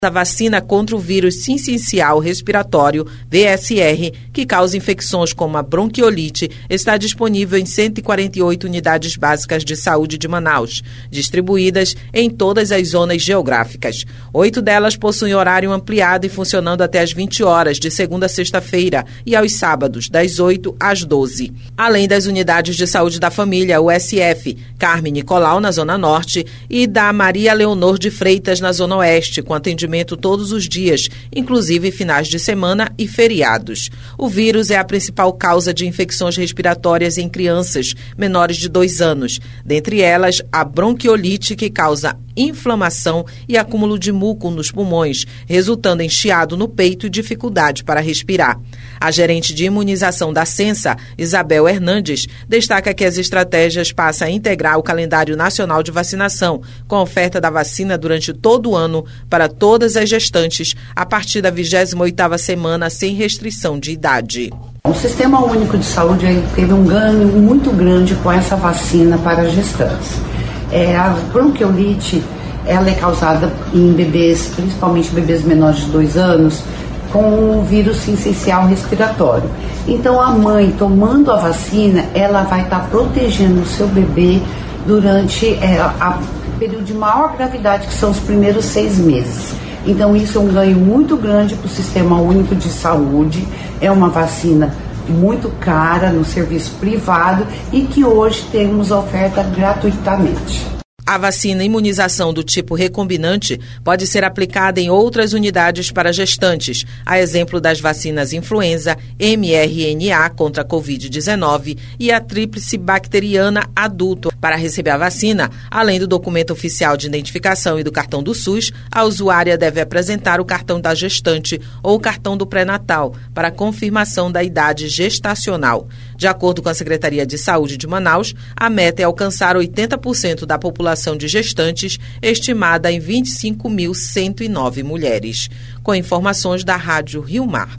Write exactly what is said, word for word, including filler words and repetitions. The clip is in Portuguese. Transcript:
A vacina contra o vírus sincicial respiratório, V S R, que causa infecções como a bronquiolite, está disponível em cento e quarenta e oito unidades básicas de saúde de Manaus, distribuídas em todas as zonas geográficas. Oito delas possuem horário ampliado e funcionando até às vinte horas, de segunda a sexta-feira, e aos sábados, das oito às doze. Além das unidades de saúde da família, U S F, Carme Nicolau, na Zona Norte, e da Maria Leonor de Freitas, na Zona Oeste, com atendimento todos os dias, inclusive finais de semana e feriados. O vírus é a principal causa de infecções respiratórias em crianças menores de dois anos, dentre elas a bronquiolite, que causa inflamação e acúmulo de muco nos pulmões, resultando em chiado no peito e dificuldade para respirar. A gerente de imunização da Censa, Isabel Hernandes, destaca que as estratégias passam a integrar o calendário nacional de vacinação, com a oferta da vacina durante todo o ano para todas as gestantes, a partir da vigésima oitava semana, sem restrição de idade. O Sistema Único de Saúde teve um ganho muito grande com essa vacina para gestantes. É, a bronquiolite, ela é causada em bebês, principalmente bebês menores de dois anos, com o vírus sincicial respiratório. Então, a mãe tomando a vacina, ela vai estar protegendo o seu bebê durante é, a período de maior gravidade, que são os primeiros seis meses. Então, isso é um ganho muito grande para o Sistema Único de Saúde. É uma vacina muito cara no serviço privado e que hoje temos oferta gratuitamente. A vacina imunização do tipo recombinante pode ser aplicada em outras unidades para gestantes, a exemplo das vacinas influenza, M R N A contra a covid dezenove e a tríplice bacteriana adulto. Para receber a vacina, além do documento oficial de identificação e do cartão do SUS, a usuária deve apresentar o cartão da gestante ou o cartão do pré-natal para confirmação da idade gestacional. De acordo com a Secretaria de Saúde de Manaus, a meta é alcançar oitenta por cento da população de gestantes, estimada em vinte e cinco mil cento e nove mulheres. Com informações da Rádio Rio Mar.